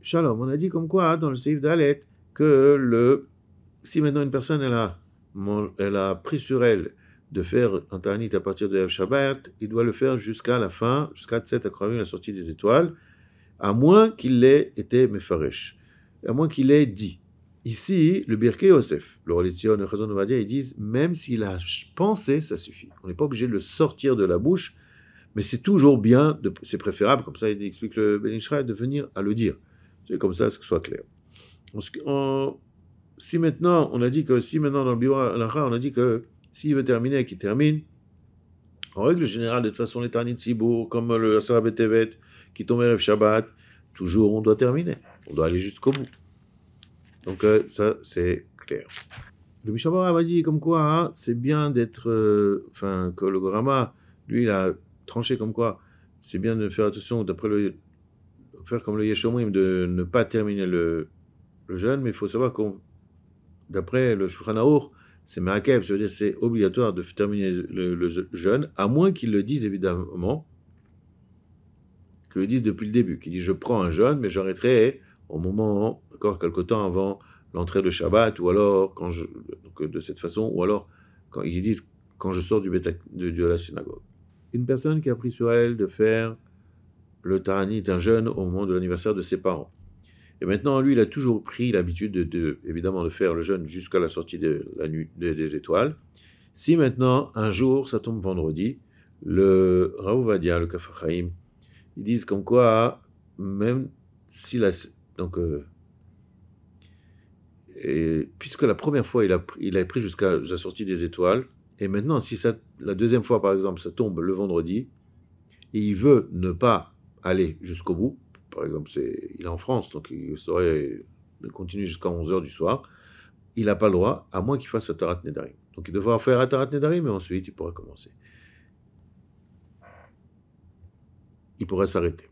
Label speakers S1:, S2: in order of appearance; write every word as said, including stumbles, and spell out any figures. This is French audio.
S1: Shalom, on a dit comme quoi dans le Seif Dalet que le, si maintenant une personne elle a, elle a pris sur elle de faire un Ta'anit à partir de Shabbat, il doit le faire jusqu'à la fin, jusqu'à Tset Akravim, la sortie des étoiles, à moins qu'il l'ait été Mefaresh, à moins qu'il l'ait dit. Ici, le Birkei Yosef, le Rolitzion, le Chazon Ovadia, ils disent même s'il a pensé, ça suffit. On n'est pas obligé de le sortir de la bouche, mais c'est toujours bien, de, c'est préférable, comme ça il explique le Ben Ish Chai, de venir à le dire. C'est comme ça, que ce soit clair. En, en, si maintenant, on a dit que, si maintenant dans le Biura Alacha, on a dit que s'il veut terminer, qu'il termine, en règle générale, de toute façon, les Ta'anit Tzibour, comme le Asara B'Tevet, qui tombe Erev Shabbat, toujours on doit terminer. On doit aller jusqu'au bout. Donc euh, ça, c'est clair. Le Mishabara m'a dit comme quoi, hein, c'est bien d'être... Enfin, euh, que le Gorama, lui, il a tranché comme quoi, c'est bien de faire attention, d'après le... faire comme le Yeshomrim, de ne pas terminer le, le jeûne, mais il faut savoir qu'on... D'après le Shulchan Aruch, c'est Ma'akev, ça veut dire c'est obligatoire de terminer le, le jeûne, à moins qu'ils le disent évidemment, qu'ils le disent depuis le début, qu'ils disent je prends un jeûne, mais j'arrêterai au moment, encore quelque temps avant l'entrée de Shabbat, ou alors quand je, donc de cette façon, ou alors quand ils disent quand je sors du béta, de, de la synagogue. Une personne qui a pris sur elle de faire le Ta'anit, un jeûne, au moment de l'anniversaire de ses parents. Et maintenant, lui, il a toujours pris l'habitude, de, de, évidemment, de faire le jeûne jusqu'à la sortie de la nuit de, des étoiles. Si maintenant, un jour, ça tombe vendredi, le Rav Ovadia, le Kaf HaChaim, ils disent comme quoi, même si la... Donc, euh, et, puisque la première fois, il a, il a pris jusqu'à la sortie des étoiles, et maintenant, si ça, la deuxième fois, par exemple, ça tombe le vendredi, et il veut ne pas aller jusqu'au bout, par exemple, c'est, il est en France, donc il saurait continuer jusqu'à onze heures du soir, il n'a pas le droit, à moins qu'il fasse Atarat Nedarim. Donc il devra faire Atarat Nedarim, et ensuite il pourra commencer. Il pourrait s'arrêter.